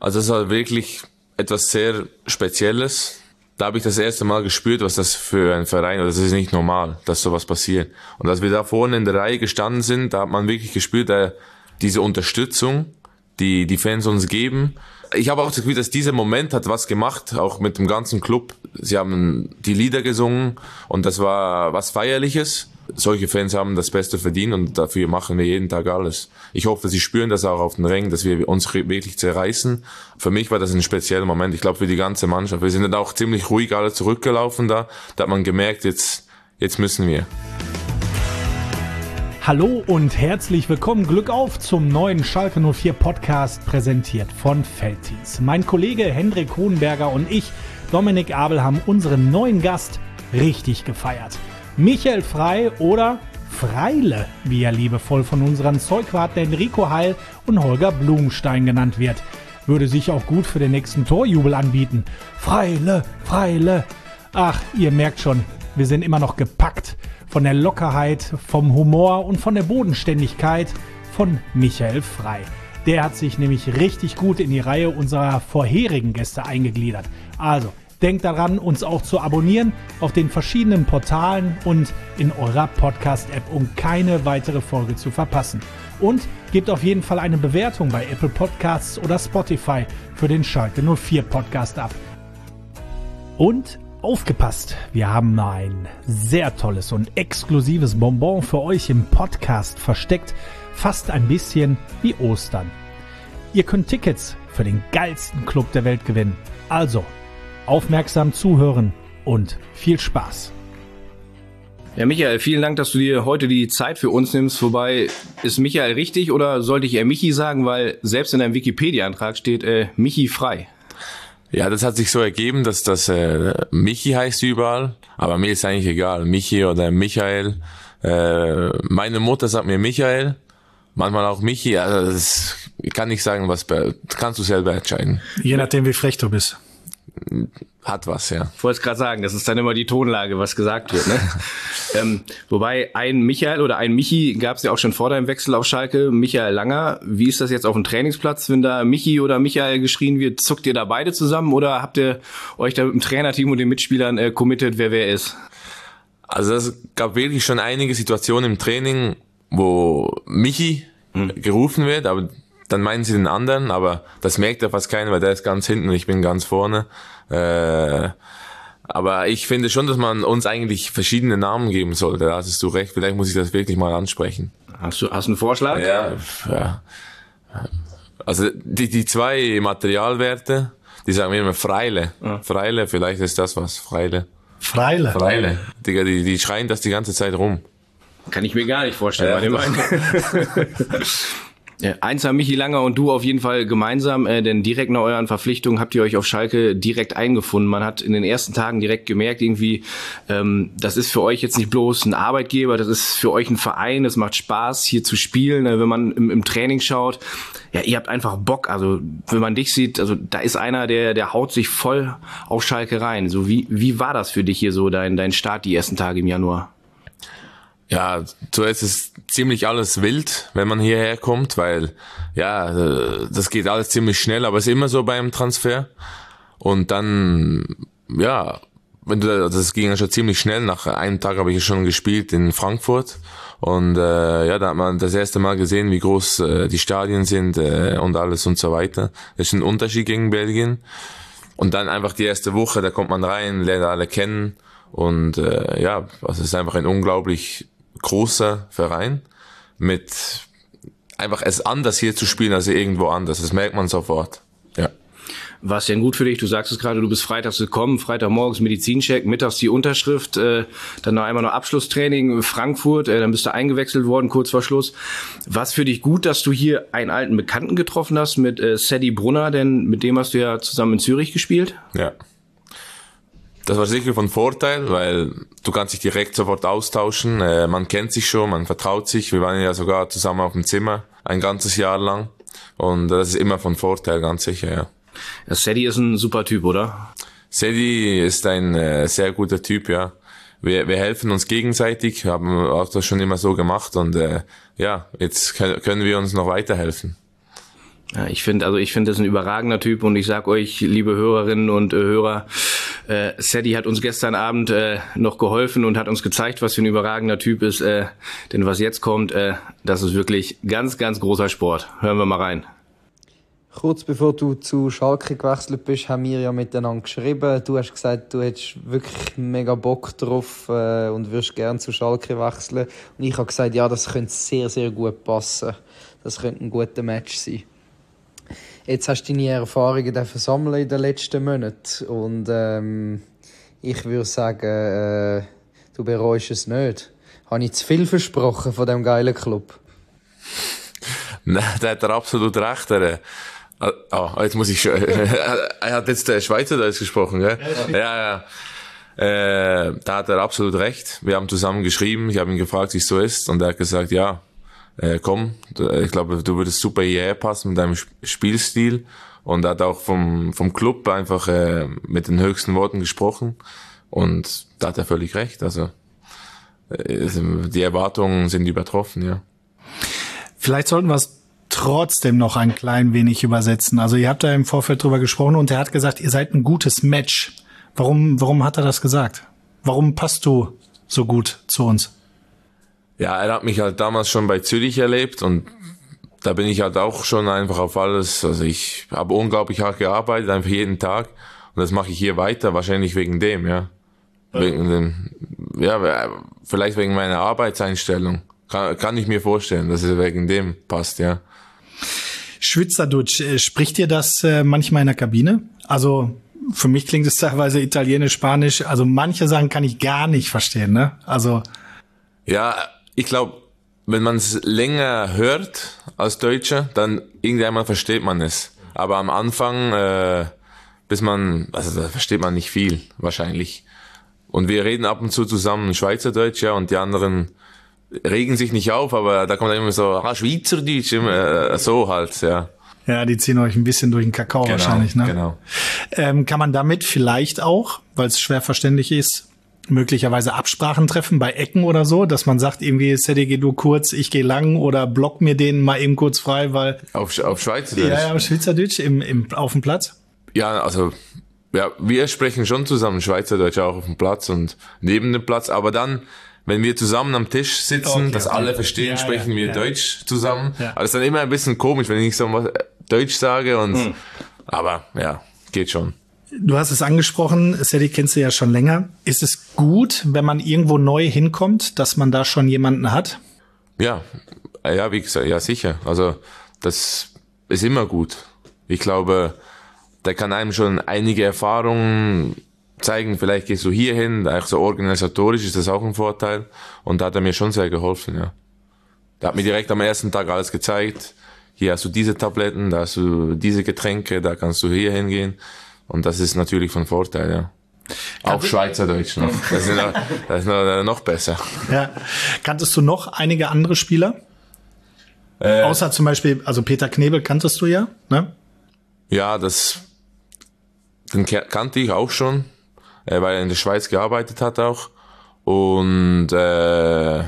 Also es war wirklich etwas sehr Spezielles. Da habe ich das erste Mal gespürt, was das für ein Verein ist. Das ist nicht normal, dass sowas passiert. Und als wir da vorne in der Reihe gestanden sind, da hat man wirklich gespürt, diese Unterstützung, die Fans uns geben. Ich habe auch das Gefühl, dass dieser Moment hat was gemacht, auch mit dem ganzen Club. Sie haben die Lieder gesungen und das war was Feierliches. Solche Fans haben das Beste verdient und dafür machen wir jeden Tag alles. Ich hoffe, sie spüren das auch auf den Rängen, dass wir uns wirklich zerreißen. Für mich war das ein spezieller Moment, ich glaube für die ganze Mannschaft. Wir sind dann auch ziemlich ruhig alle zurückgelaufen da hat man gemerkt, jetzt müssen wir. Hallo und herzlich willkommen, Glück auf zum neuen Schalke 04 Podcast, präsentiert von Felddienst. Mein Kollege Hendrik Hohenberger und ich, Dominik Abel, haben unseren neuen Gast richtig gefeiert. Michael Frey oder Freile, wie er liebevoll von unseren Zeugwarten Enrico Heil und Holger Blumenstein genannt wird. Würde sich auch gut für den nächsten Torjubel anbieten. Freile, Freile. Ach, ihr merkt schon, wir sind immer noch gepackt von der Lockerheit, vom Humor und von der Bodenständigkeit von Michael Frey. Der hat sich nämlich richtig gut in die Reihe unserer vorherigen Gäste eingegliedert. Also, denkt daran, uns auch zu abonnieren auf den verschiedenen Portalen und in eurer Podcast-App, um keine weitere Folge zu verpassen. Und gebt auf jeden Fall eine Bewertung bei Apple Podcasts oder Spotify für den Schalke 04 Podcast ab. Und aufgepasst, wir haben ein sehr tolles und exklusives Bonbon für euch im Podcast versteckt, fast ein bisschen wie Ostern. Ihr könnt Tickets für den geilsten Club der Welt gewinnen. Also, aufmerksam zuhören und viel Spaß. Ja, Michael, vielen Dank, dass du dir heute die Zeit für uns nimmst. Wobei, ist Michael richtig oder sollte ich eher Michi sagen, weil selbst in deinem Wikipedia-Antrag steht Michi Frey. Ja, das hat sich so ergeben, dass das Michi heißt überall, aber mir ist eigentlich egal, Michi oder Michael. Meine Mutter sagt mir Michael, manchmal auch Michi, also das kann nicht sagen, was kannst du selber entscheiden. Je nachdem, wie frech du bist. Hat was, ja. Ich wollte es gerade sagen, das ist dann immer die Tonlage, was gesagt wird, ne? Wobei ein Michael oder ein Michi gab es ja auch schon vor deinem Wechsel auf Schalke, Michael Langer. Wie ist das jetzt auf dem Trainingsplatz, wenn da Michi oder Michael geschrien wird? Zuckt ihr da beide zusammen oder habt ihr euch da mit dem Trainerteam und den Mitspielern committed, wer ist? Also es gab wirklich schon einige Situationen im Training, wo Michi gerufen wird, aber dann meinen sie den anderen, aber das merkt ja fast keiner, weil der ist ganz hinten und ich bin ganz vorne. Aber ich finde schon, dass man uns eigentlich verschiedene Namen geben sollte. Da hast du recht, vielleicht muss ich das wirklich mal ansprechen. Hast du einen Vorschlag? Ja. Also die zwei Materialwerte, die sagen mir immer Freile. Ja. Freile, vielleicht ist das was. Freile. Digga, die schreien das die ganze Zeit rum. Kann ich mir gar nicht vorstellen bei dem einen. Eins haben Michi Langer und du auf jeden Fall gemeinsam, denn direkt nach euren Verpflichtungen habt ihr euch auf Schalke direkt eingefunden. Man hat in den ersten Tagen direkt gemerkt, irgendwie, das ist für euch jetzt nicht bloß ein Arbeitgeber, das ist für euch ein Verein, es macht Spaß, hier zu spielen. Wenn man im Training schaut, ja, ihr habt einfach Bock. Also wenn man dich sieht, also da ist einer, der haut sich voll auf Schalke rein. So wie war das für dich hier so, dein Start die ersten Tage im Januar? Ja, zuerst ist ziemlich alles wild, wenn man hierher kommt, weil ja, das geht alles ziemlich schnell, aber es ist immer so beim Transfer. Und dann, ja, das ging ja schon ziemlich schnell. Nach einem Tag habe ich schon gespielt in Frankfurt und ja, da hat man das erste Mal gesehen, wie groß die Stadien sind und alles und so weiter. Das ist ein Unterschied gegen Belgien. Und dann einfach die erste Woche, da kommt man rein, lernt alle kennen und ja, also es ist einfach ein unglaublich großer Verein mit einfach es anders hier zu spielen als irgendwo anders. Das merkt man sofort. Ja. War es denn gut für dich? Du sagst es gerade, du bist freitags gekommen, Freitagmorgens Medizincheck, mittags die Unterschrift, dann noch einmal noch Abschlusstraining Frankfurt, dann bist du eingewechselt worden, kurz vor Schluss. War es für dich gut, dass du hier einen alten Bekannten getroffen hast mit Sadie Brunner, denn mit dem hast du ja zusammen in Zürich gespielt? Ja. Das war sicher von Vorteil, weil du kannst dich direkt sofort austauschen. Man kennt sich schon, man vertraut sich. Wir waren ja sogar zusammen auf dem Zimmer ein ganzes Jahr lang. Und das ist immer von Vorteil, ganz sicher, ja. Ja, Sadie ist ein super Typ, oder? Sadie ist ein sehr guter Typ, ja. Wir helfen uns gegenseitig, haben auch das schon immer so gemacht und ja, jetzt können wir uns noch weiterhelfen. Ja, ich finde, das ist ein überragender Typ und ich sag euch, liebe Hörerinnen und Hörer, Sadie hat uns gestern Abend noch geholfen und hat uns gezeigt, was für ein überragender Typ ist, denn was jetzt kommt, das ist wirklich ganz, ganz großer Sport. Hören wir mal rein. Kurz bevor du zu Schalke gewechselt bist, haben wir ja miteinander geschrieben. Du hast gesagt, du hättest wirklich mega Bock drauf und würdest gerne zu Schalke wechseln. Und ich habe gesagt, ja, das könnte sehr, sehr gut passen. Das könnte ein guter Match sein. Jetzt hast du deine Erfahrungen sammeln in den letzten Monaten. Und ich würde sagen, du bereust es nicht. Habe ich zu viel versprochen von diesem geilen Club? Nein, da hat er absolut recht. Jetzt muss ich schon. Er hat jetzt Schweizerdeutsch gesprochen, gell? Ja. Da hat er absolut recht. Wir haben zusammen geschrieben. Ich habe ihn gefragt, wie es so ist. Und er hat gesagt, ja, komm, ich glaube, du würdest super hierher passen mit deinem Spielstil. Und er hat auch vom Club einfach mit den höchsten Worten gesprochen. Und da hat er völlig recht. Also die Erwartungen sind übertroffen, ja. Vielleicht sollten wir es trotzdem noch ein klein wenig übersetzen. Also ihr habt da im Vorfeld drüber gesprochen und er hat gesagt, ihr seid ein gutes Match. Warum hat er das gesagt? Warum passt du so gut zu uns? Ja, er hat mich halt damals schon bei Zürich erlebt und da bin ich halt auch schon einfach auf alles, also ich habe unglaublich hart gearbeitet, einfach jeden Tag und das mache ich hier weiter, wahrscheinlich wegen dem, ja. Wegen dem, ja, vielleicht wegen meiner Arbeitseinstellung. Kann ich mir vorstellen, dass es wegen dem passt, ja. Schweizerdeutsch, spricht ihr das manchmal in der Kabine? Also für mich klingt es teilweise Italienisch, Spanisch. Also manche Sachen kann ich gar nicht verstehen, ne? Also ja, ich glaube, wenn man es länger hört als Deutscher, dann irgendwann versteht man es. Aber am Anfang, da versteht man nicht viel, wahrscheinlich. Und wir reden ab und zu zusammen Schweizerdeutsch, ja, und die anderen regen sich nicht auf, aber da kommt dann immer so, Schweizerdeutsch, so halt, ja. Ja, die ziehen euch ein bisschen durch den Kakao wahrscheinlich, ne? Genau. Kann man damit vielleicht auch, weil es schwer verständlich ist, möglicherweise Absprachen treffen bei Ecken oder so, dass man sagt, irgendwie, Sadie, geh du kurz, ich gehe lang oder block mir den mal eben kurz frei, weil... Auf Schweizerdeutsch? Ja, auf Schweizerdeutsch auf dem Platz? Ja, also, ja, wir sprechen schon zusammen Schweizerdeutsch auch auf dem Platz und neben dem Platz, aber dann, wenn wir zusammen am Tisch sitzen, dass alle verstehen, sprechen wir Deutsch zusammen. Ja. Aber es ist dann immer ein bisschen komisch, wenn ich nicht so was Deutsch sage und, aber ja, geht schon. Du hast es angesprochen, Sadie kennst du ja schon länger. Ist es gut, wenn man irgendwo neu hinkommt, dass man da schon jemanden hat? Ja, wie gesagt, ja sicher. Also das ist immer gut. Ich glaube, der kann einem schon einige Erfahrungen zeigen. Vielleicht gehst du hier hin, auch so organisatorisch ist das auch ein Vorteil. Und da hat er mir schon sehr geholfen, ja. Der hat mir direkt am ersten Tag alles gezeigt. Hier hast du diese Tabletten, da hast du diese Getränke, da kannst du hier hingehen. Und das ist natürlich von Vorteil, ja. Auch Schweizerdeutsch noch. Das ist noch besser. Ja. Kanntest du noch einige andere Spieler? Außer zum Beispiel, also Peter Knebel kanntest du ja, ne? Ja, den kannte ich auch schon, weil er in der Schweiz gearbeitet hat auch. Und nein,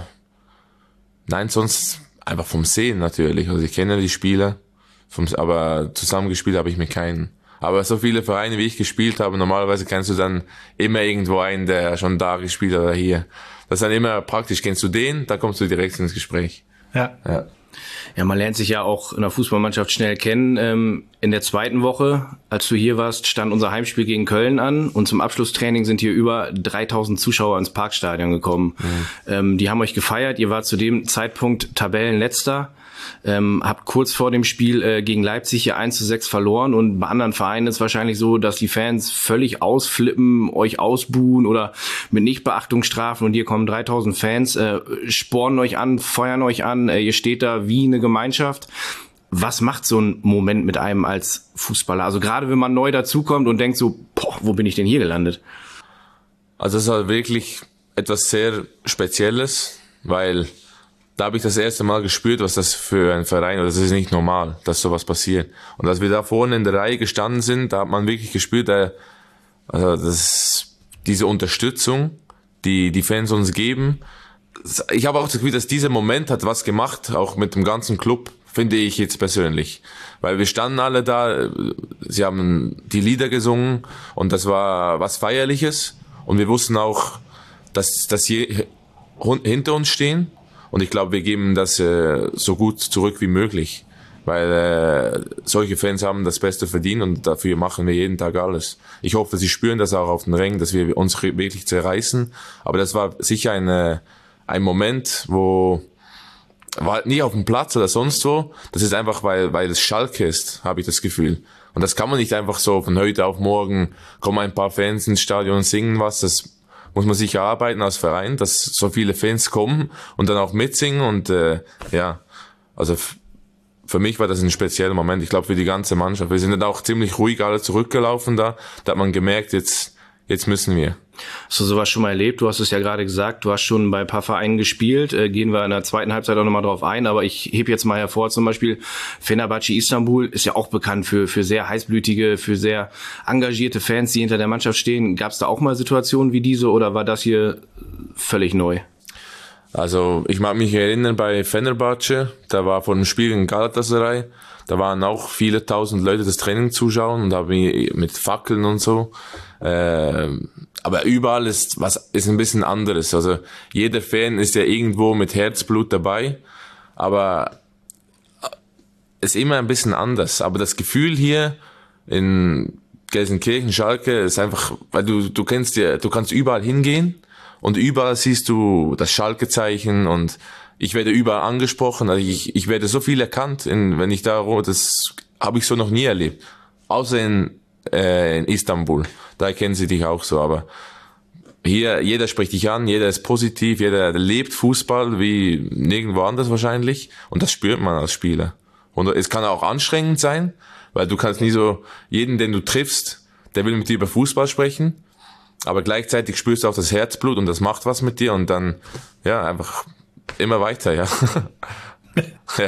sonst einfach vom Sehen natürlich. Also ich kenne die Spieler, aber zusammengespielt habe ich mit keinen. Aber so viele Vereine, wie ich gespielt habe, normalerweise kennst du dann immer irgendwo einen, der schon da gespielt hat oder hier. Das ist dann immer praktisch. Kennst du den, da kommst du direkt ins Gespräch. Ja. Ja, man lernt sich ja auch in der Fußballmannschaft schnell kennen. In der zweiten Woche, als du hier warst, stand unser Heimspiel gegen Köln an und zum Abschlusstraining sind hier über 3000 Zuschauer ins Parkstadion gekommen. Die haben euch gefeiert, ihr wart zu dem Zeitpunkt Tabellenletzter, habt kurz vor dem Spiel gegen Leipzig hier 1:6 verloren und bei anderen Vereinen ist es wahrscheinlich so, dass die Fans völlig ausflippen, euch ausbuhen oder mit Nichtbeachtung strafen und hier kommen 3000 Fans, spornen euch an, feuern euch an, ihr steht da wie eine Gemeinschaft. Was macht so ein Moment mit einem als Fußballer? Also gerade wenn man neu dazukommt und denkt so, wo bin ich denn hier gelandet? Also es ist halt wirklich etwas sehr Spezielles, weil da habe ich das erste Mal gespürt, was das für ein Verein ist. Das ist nicht normal, dass sowas passiert. Und als wir da vorne in der Reihe gestanden sind, da hat man wirklich gespürt, diese Unterstützung, die Fans uns geben. Ich habe auch das Gefühl, dass dieser Moment hat was gemacht, auch mit dem ganzen Club. finde ich jetzt persönlich. Weil wir standen alle da, sie haben die Lieder gesungen und das war was Feierliches und wir wussten auch, dass sie hinter uns stehen und ich glaube, wir geben das so gut zurück wie möglich. Weil solche Fans haben das Beste verdient und dafür machen wir jeden Tag alles. Ich hoffe, sie spüren das auch auf den Rängen, dass wir uns wirklich zerreißen. Aber das war sicher ein Moment, wo war halt nie auf dem Platz oder sonst wo. Das ist einfach, weil es Schalke ist, habe ich das Gefühl. Und das kann man nicht einfach so von heute auf morgen, kommen ein paar Fans ins Stadion und singen was. Das muss man sich erarbeiten als Verein, dass so viele Fans kommen und dann auch mitsingen. Und also für mich war das ein spezieller Moment. Ich glaube, für die ganze Mannschaft. Wir sind dann auch ziemlich ruhig alle zurückgelaufen da. Da hat man gemerkt, jetzt müssen wir. Hast du sowas schon mal erlebt? Du hast es ja gerade gesagt, du hast schon bei ein paar Vereinen gespielt. Gehen wir in der zweiten Halbzeit auch nochmal drauf ein. Aber ich hebe jetzt mal hervor, zum Beispiel Fenerbahce Istanbul ist ja auch bekannt für sehr heißblütige, für sehr engagierte Fans, die hinter der Mannschaft stehen. Gab es da auch mal Situationen wie diese oder war das hier völlig neu? Also ich mag mich erinnern bei Fenerbahce, da war vor dem Spiel in Galatasaray, da waren auch viele tausend Leute das Training zuschauen und da mit Fackeln und so. Aber überall ist ein bisschen anderes. Also jeder Fan ist ja irgendwo mit Herzblut dabei, aber ist immer ein bisschen anders. Aber das Gefühl hier in Gelsenkirchen, Schalke ist einfach, weil du kannst überall hingehen. Und überall siehst du das Schalke-Zeichen und ich werde überall angesprochen. Also ich werde so viel erkannt, wenn ich da, das habe ich so noch nie erlebt. Außer in Istanbul. Da kennen sie dich auch so. Aber hier, jeder spricht dich an, jeder ist positiv, jeder lebt Fußball wie nirgendwo anders wahrscheinlich. Und das spürt man als Spieler. Und es kann auch anstrengend sein, weil du kannst nie so, jeden, den du triffst, der will mit dir über Fußball sprechen. Aber gleichzeitig spürst du auch das Herzblut und das macht was mit dir und dann, ja, einfach immer weiter, ja. Ja.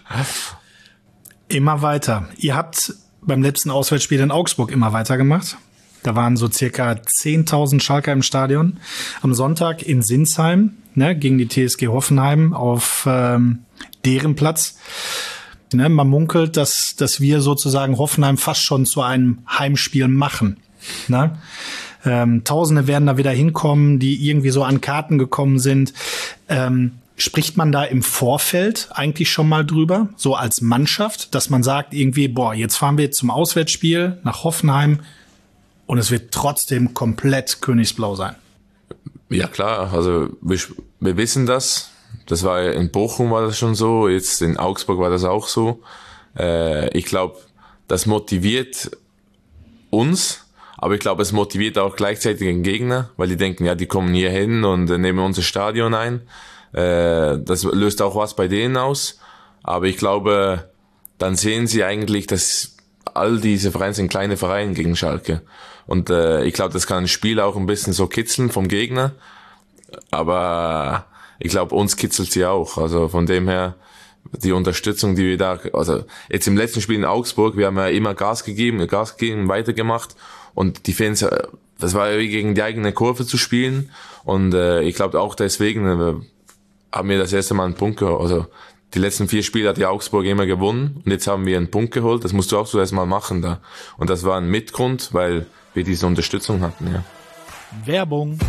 Immer weiter. Ihr habt beim letzten Auswärtsspiel in Augsburg immer weiter gemacht. Da waren so circa 10.000 Schalker im Stadion. Am Sonntag in Sinsheim, gegen die TSG Hoffenheim auf deren Platz. Man munkelt, dass wir sozusagen Hoffenheim fast schon zu einem Heimspiel machen. Tausende werden da wieder hinkommen, die irgendwie so an Karten gekommen sind. Spricht man da im Vorfeld eigentlich schon mal drüber, so als Mannschaft, dass man sagt irgendwie, jetzt fahren wir zum Auswärtsspiel nach Hoffenheim und es wird trotzdem komplett königsblau sein? Ja klar, also wir wissen das. Das war in Bochum war das schon so, jetzt in Augsburg war das auch so. Ich glaube, das motiviert uns. Aber ich glaube, es motiviert auch gleichzeitig den Gegner, weil die denken, ja, die kommen hier hin und nehmen unser Stadion ein. Das löst auch was bei denen aus. Aber ich glaube, dann sehen sie eigentlich, dass all diese Vereine sind kleine Vereine gegen Schalke. Und ich glaube, das kann ein Spiel auch ein bisschen so kitzeln vom Gegner. Aber ich glaube, uns kitzelt sie auch. Also von dem her, die Unterstützung, die wir da, also jetzt im letzten Spiel in Augsburg, wir haben ja immer Gas gegeben, weitergemacht. Und die Fans, das war ja wie gegen die eigene Kurve zu spielen. Und ich glaube auch deswegen haben wir das erste Mal einen Punkt geholt. Also die letzten 4 Spiele hat die Augsburg immer gewonnen. Und jetzt haben wir einen Punkt geholt. Das musst du auch zuerst mal machen da. Und das war ein Mitgrund, weil wir diese Unterstützung hatten. Ja. Werbung.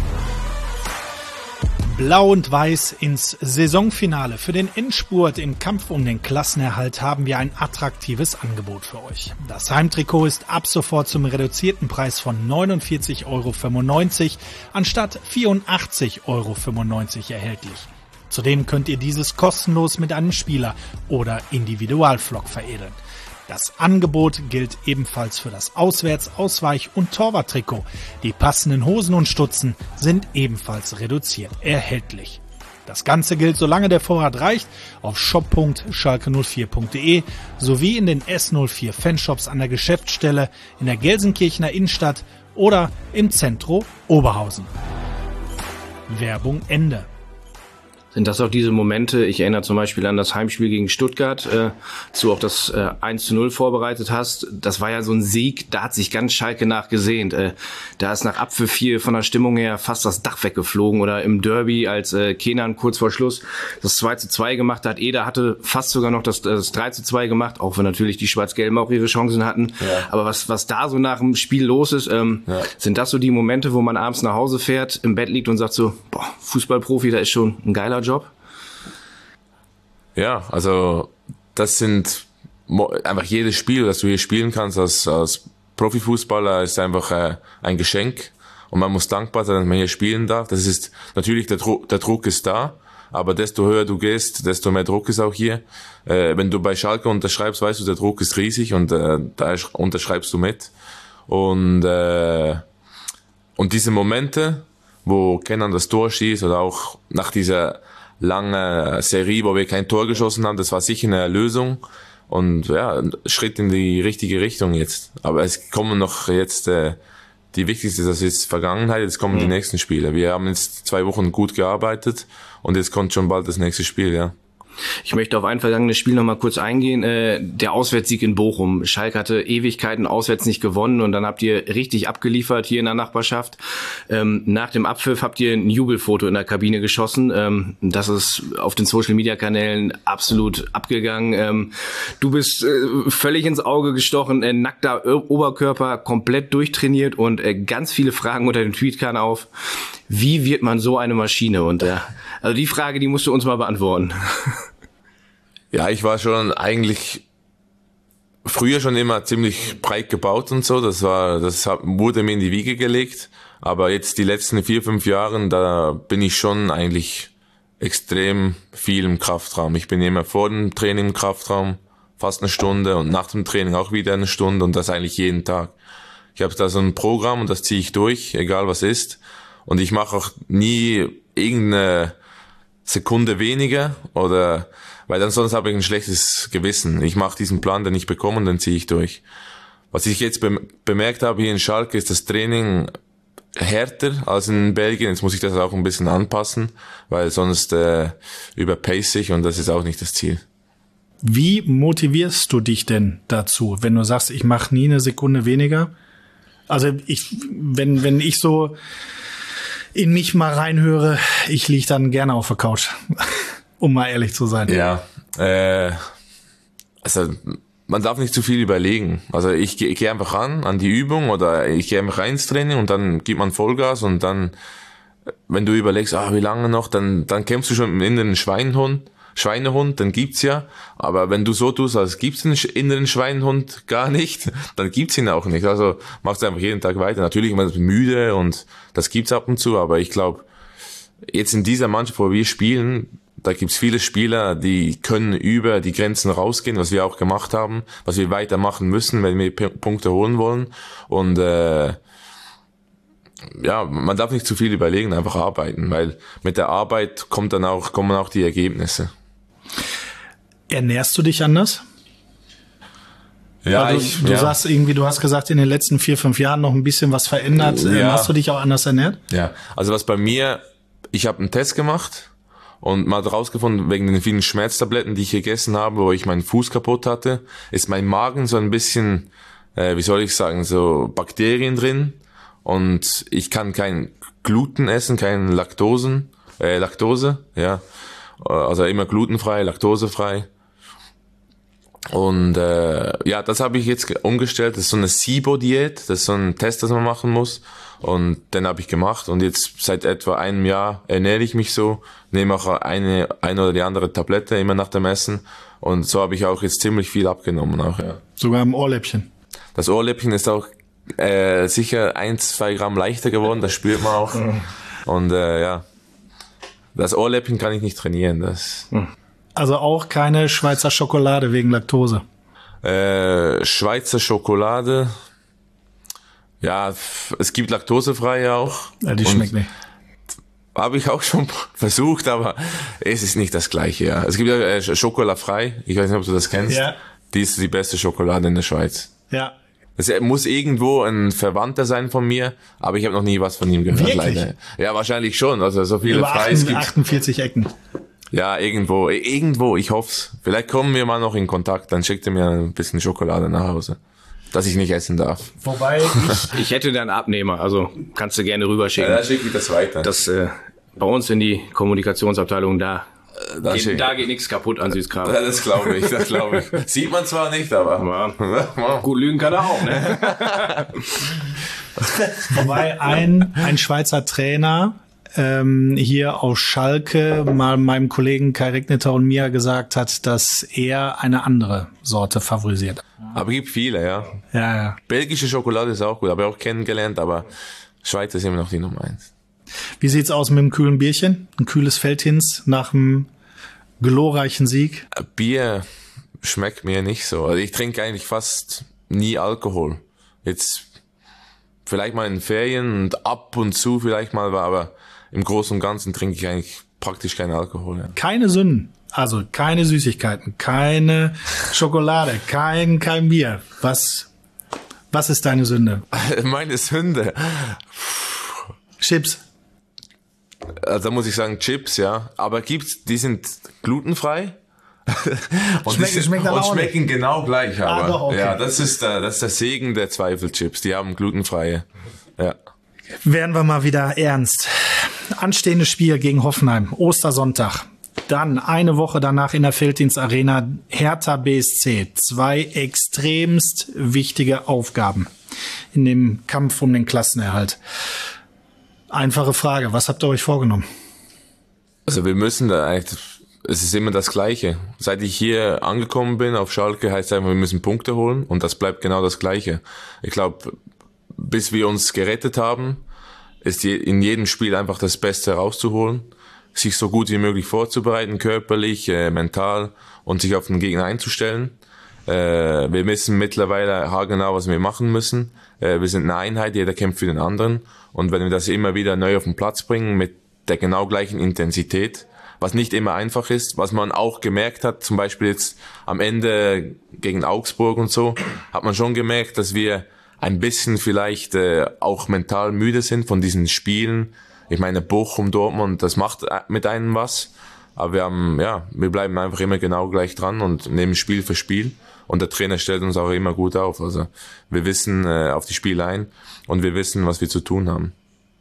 Blau und Weiß ins Saisonfinale. Für den Endspurt im Kampf um den Klassenerhalt haben wir ein attraktives Angebot für euch. Das Heimtrikot ist ab sofort zum reduzierten Preis von 49,95 € anstatt 84,95 € erhältlich. Zudem könnt ihr dieses kostenlos mit einem Spieler oder Individualflock veredeln. Das Angebot gilt ebenfalls für das Auswärts-, Ausweich- und Torwarttrikot. Die passenden Hosen und Stutzen sind ebenfalls reduziert erhältlich. Das Ganze gilt, solange der Vorrat reicht, auf shop.schalke04.de sowie in den S04 Fanshops an der Geschäftsstelle in der Gelsenkirchener Innenstadt oder im Zentro Oberhausen. Werbung Ende. Sind das auch diese Momente, ich erinnere zum Beispiel an das Heimspiel gegen Stuttgart, du auch das 1:0 vorbereitet hast, das war ja so ein Sieg, da hat sich ganz Schalke nachgesehnt. Da ist nach Abpfiff 4 von der Stimmung her fast das Dach weggeflogen, oder im Derby, als Kenan kurz vor Schluss das 2:2 gemacht hat. Eder hatte fast sogar noch das 3:2 gemacht, auch wenn natürlich die Schwarz-Gelben auch ihre Chancen hatten. Ja. Aber was da so nach dem Spiel los ist, sind das so die Momente, wo man abends nach Hause fährt, im Bett liegt und sagt so, boah, Fußballprofi, da ist schon ein geiler Job? Ja, also das sind einfach jedes Spiel, das du hier spielen kannst als Profifußballer, ist einfach ein Geschenk und man muss dankbar sein, dass man hier spielen darf. Das ist natürlich, der Druck ist da, aber desto höher du gehst, desto mehr Druck ist auch hier. Wenn du bei Schalke unterschreibst, weißt du, der Druck ist riesig und da unterschreibst du mit. Und diese Momente, wo Kenan das Tor schießt oder auch nach dieser langen Serie, wo wir kein Tor geschossen haben, das war sicher eine Erlösung und ja, ein Schritt in die richtige Richtung jetzt. Aber es kommen noch jetzt, die wichtigste, das ist Vergangenheit, jetzt kommen die nächsten Spiele. Wir haben jetzt 2 Wochen gut gearbeitet und jetzt kommt schon bald das nächste Spiel, ja. Ich möchte auf ein vergangenes Spiel noch mal kurz eingehen. Der Auswärtssieg in Bochum. Schalke hatte Ewigkeiten auswärts nicht gewonnen und dann habt ihr richtig abgeliefert hier in der Nachbarschaft. Nach dem Abpfiff habt ihr ein Jubelfoto in der Kabine geschossen. Das ist auf den Social-Media-Kanälen absolut abgegangen. Du bist völlig ins Auge gestochen, nackter Oberkörper, komplett durchtrainiert und ganz viele Fragen unter dem Tweet kamen auf. Wie wird man so eine Maschine? Und also die Frage, die musst du uns mal beantworten. Ja, ich war schon eigentlich früher schon immer ziemlich breit gebaut und so. Das wurde mir in die Wiege gelegt. Aber jetzt die letzten 4-5 Jahren, da bin ich schon eigentlich extrem viel im Kraftraum. Ich bin immer vor dem Training im Kraftraum, fast eine Stunde, und nach dem Training auch wieder eine Stunde, und das eigentlich jeden Tag. Ich habe da so ein Programm und das ziehe ich durch, egal was ist. Und ich mache auch nie irgendeine Sekunde weniger, weil dann sonst habe ich ein schlechtes Gewissen. Ich mache diesen Plan, den ich bekomme, und den ziehe ich durch. Was ich jetzt bemerkt habe hier in Schalke, ist das Training härter als in Belgien. Jetzt muss ich das auch ein bisschen anpassen, weil sonst überpace ich, und das ist auch nicht das Ziel. Wie motivierst du dich denn dazu, wenn du sagst, ich mache nie eine Sekunde weniger? Also wenn ich so in mich mal reinhöre, ich liege dann gerne auf der Couch, um mal ehrlich zu sein. Ja, also man darf nicht zu viel überlegen. Also ich gehe einfach an die Übung, oder ich gehe einfach rein ins Training und dann gibt man Vollgas, und dann, wenn du überlegst, wie lange noch, dann kämpfst du schon im inneren Schweinehund, dann gibt's ja, aber wenn du so tust, als gibt's den inneren Schweinehund gar nicht, dann gibt's ihn auch nicht. Also machst du einfach jeden Tag weiter. Natürlich man ist müde und das gibt's ab und zu, aber ich glaube, jetzt in dieser Mannschaft, wo wir spielen, da gibt's viele Spieler, die können über die Grenzen rausgehen, was wir auch gemacht haben, was wir weitermachen müssen, wenn wir Punkte holen wollen. Und ja, man darf nicht zu viel überlegen, einfach arbeiten, weil mit der Arbeit kommen auch die Ergebnisse. Ernährst du dich anders? Ja, du sagst irgendwie, du hast gesagt, in den letzten 4-5 Jahren noch ein bisschen was verändert. Ja. Hast du dich auch anders ernährt? Ja, also was bei mir, ich habe einen Test gemacht und mal rausgefunden, wegen den vielen Schmerztabletten, die ich gegessen habe, wo ich meinen Fuß kaputt hatte, ist mein Magen so ein bisschen, wie soll ich sagen, so Bakterien drin, und ich kann kein Gluten essen, kein Laktose, ja. Also immer glutenfrei, laktosefrei. Und ja, das habe ich jetzt umgestellt. Das ist so eine SIBO-Diät. Das ist so ein Test, das man machen muss. Und den habe ich gemacht. Und jetzt seit etwa einem Jahr ernähre ich mich so. Nehme auch eine oder die andere Tablette immer nach dem Essen. Und so habe ich auch jetzt ziemlich viel abgenommen. Auch, ja. Sogar im Ohrläppchen. Das Ohrläppchen ist auch sicher 1-2 Gramm leichter geworden. Das spürt man auch. Und ja, das Ohrläppchen kann ich nicht trainieren. Also auch keine Schweizer Schokolade wegen Laktose? Schweizer Schokolade, ja, es gibt laktosefreie auch. Ja, die schmeckt nicht. Habe ich auch schon versucht, aber es ist nicht das Gleiche. Ja. Es gibt ja Schokolafrei, ich weiß nicht, ob du das kennst. Ja. Die ist die beste Schokolade in der Schweiz. Ja. Es muss irgendwo ein Verwandter sein von mir, aber ich habe noch nie was von ihm gehört. Wirklich? Leider. Ja, wahrscheinlich schon. Also so viele Über Freies gibt. 48 Ecken. Ja, irgendwo, ich hoff's. Vielleicht kommen wir mal noch in Kontakt, dann schickt er mir ein bisschen Schokolade nach Hause, dass ich nicht essen darf. Wobei Ich hätte da einen Abnehmer, also kannst du gerne rüberschicken. Ja, dann schicke ich das weiter. Das bei uns in die Kommunikationsabteilung, da schick- geht nichts kaputt an Süßkram. Ja, das glaube ich. Sieht man zwar nicht, aber... Ja. Gut lügen kann er auch, ne? Wobei ein Schweizer Trainer hier auf Schalke mal meinem Kollegen Kai Regneter und mir gesagt hat, dass er eine andere Sorte favorisiert. Aber gibt viele, ja. Ja. Belgische Schokolade ist auch gut, habe ich auch kennengelernt, aber Schweiz ist immer noch die Nummer 1. Wie sieht's aus mit dem kühlen Bierchen? Ein kühles Feldhins nach einem glorreichen Sieg? Bier schmeckt mir nicht so. Also ich trinke eigentlich fast nie Alkohol. Jetzt vielleicht mal in Ferien und ab und zu vielleicht mal, aber im Großen und Ganzen trinke ich eigentlich praktisch keinen Alkohol. Ja. Keine Sünden, also keine Süßigkeiten, keine Schokolade, kein Bier. Was ist deine Sünde? Meine Sünde. Chips. Also da muss ich sagen Chips, ja. Aber die sind glutenfrei. Und Schmecken dann auch schmecken genau gleich, aber doch, okay. ja, das ist der Segen der Zweifelchips. Die haben glutenfreie. Ja. Werden wir mal wieder ernst. Anstehendes Spiel gegen Hoffenheim, Ostersonntag. Dann eine Woche danach in der Felddienst Arena Hertha BSC. 2 extremst wichtige Aufgaben in dem Kampf um den Klassenerhalt. Einfache Frage, was habt ihr euch vorgenommen? Also wir müssen da eigentlich, es ist immer das Gleiche. Seit ich hier angekommen bin auf Schalke, heißt es einfach, wir müssen Punkte holen und das bleibt genau das Gleiche. Ich glaube, bis wir uns gerettet haben, ist in jedem Spiel einfach das Beste rauszuholen, sich so gut wie möglich vorzubereiten, körperlich, mental und sich auf den Gegner einzustellen. Wir wissen mittlerweile haargenau, was wir machen müssen. Wir sind eine Einheit, jeder kämpft für den anderen. Und wenn wir das immer wieder neu auf den Platz bringen, mit der genau gleichen Intensität, was nicht immer einfach ist, was man auch gemerkt hat, zum Beispiel jetzt am Ende gegen Augsburg und so, hat man schon gemerkt, dass wir ein bisschen vielleicht auch mental müde sind von diesen Spielen. Ich meine, Bochum, Dortmund, das macht mit einem was. Aber wir bleiben einfach immer genau gleich dran und nehmen Spiel für Spiel. Und der Trainer stellt uns auch immer gut auf. Also wir wissen auf die Spiele ein und wir wissen, was wir zu tun haben.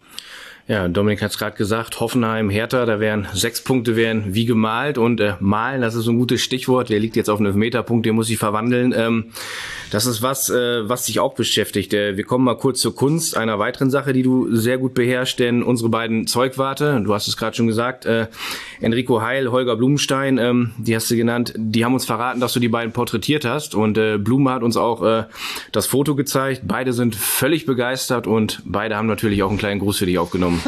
Ja, Dominik hat es gerade gesagt, Hoffenheim, Hertha, da wären 6 Punkte wären wie gemalt und malen, das ist so ein gutes Stichwort, der liegt jetzt auf einem Elfmeterpunkt, den muss ich verwandeln. Das ist was dich auch beschäftigt. Wir kommen mal kurz zur Kunst, einer weiteren Sache, die du sehr gut beherrschst, denn unsere beiden Zeugwarte, du hast es gerade schon gesagt, Enrico Heil, Holger Blumenstein, die hast du genannt, die haben uns verraten, dass du die beiden porträtiert hast und Blume hat uns auch das Foto gezeigt. Beide sind völlig begeistert und beide haben natürlich auch einen kleinen Gruß für dich aufgenommen.